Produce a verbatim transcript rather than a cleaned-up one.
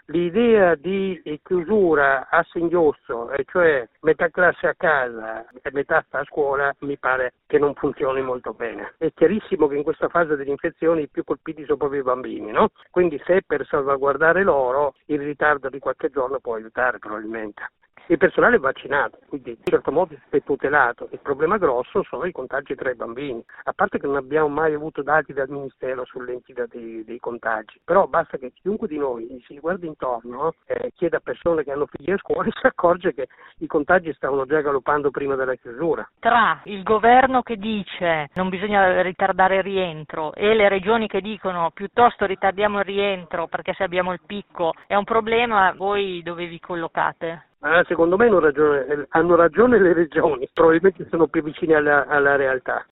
L'idea di chiusura a singhiozzo, e cioè metà classe a casa e metà sta a scuola, mi pare che non funzioni molto bene. È chiarissimo che in questa fase delle infezioni i più colpiti sono proprio i bambini, no? Quindi se per salvaguardare loro il ritardo di qualche giorno può aiutare probabilmente. Il personale è vaccinato, quindi in certo modo è tutelato. Il problema grosso sono i contagi tra i bambini, a parte che non abbiamo mai avuto dati dal Ministero sull'entità dei, dei contagi, però basta che chiunque di noi si guardi intorno, eh, chieda a persone che hanno figli a scuola e si accorge che i contagi stavano già galoppando prima della chiusura. Tra il governo che dice non bisogna ritardare il rientro e le regioni che dicono piuttosto ritardiamo il rientro perché se abbiamo il picco è un problema, voi dove vi collocate? Ah, secondo me hanno ragione, hanno ragione le regioni, probabilmente sono più vicine alla, alla realtà.